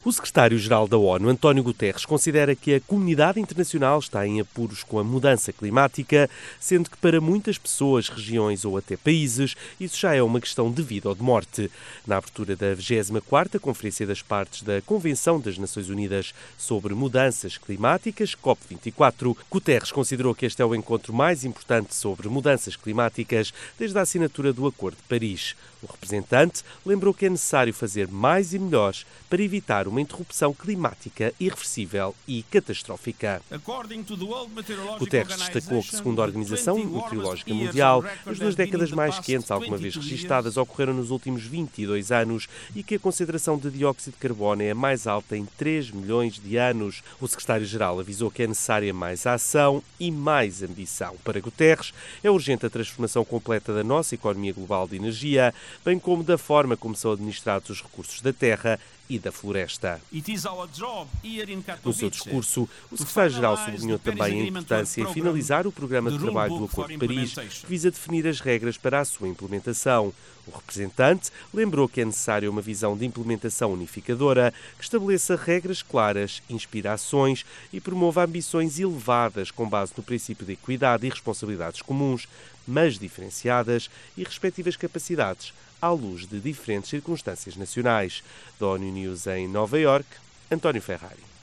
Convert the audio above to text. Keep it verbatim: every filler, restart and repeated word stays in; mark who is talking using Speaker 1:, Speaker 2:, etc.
Speaker 1: O secretário-geral da ONU, António Guterres, considera que a comunidade internacional está em apuros com a mudança climática, sendo que para muitas pessoas, regiões ou até países, isso já é uma questão de vida ou de morte. Na abertura da vigésima quarta Conferência das Partes da Convenção das Nações Unidas sobre Mudanças Climáticas, COP vinte e quatro, Guterres considerou que este é o encontro mais importante sobre mudanças climáticas desde a assinatura do Acordo de Paris. O representante lembrou que é necessário fazer mais e melhores para evitar uma interrupção climática irreversível e catastrófica. Guterres destacou que, segundo a Organização Meteorológica Mundial, as duas décadas mais quentes alguma vez registadas ocorreram nos últimos vinte e dois anos e que a concentração de dióxido de carbono é a mais alta em três milhões de anos. O secretário-geral avisou que é necessária mais ação e mais ambição. Para Guterres, é urgente a transformação completa da nossa economia global de energia, bem como da forma como são administrados os recursos da terra e da floresta. No seu discurso, o secretário-geral sublinhou também a importância em finalizar o programa de trabalho do Acordo de Paris, que visa definir as regras para a sua implementação. O representante lembrou que é necessária uma visão de implementação unificadora que estabeleça regras claras, inspire ações e promova ambições elevadas com base no princípio de equidade e responsabilidades comuns, mas diferenciadas e respectivas capacidades à luz de diferentes circunstâncias nacionais. Da ONU News em Nova Iorque, António Ferrari.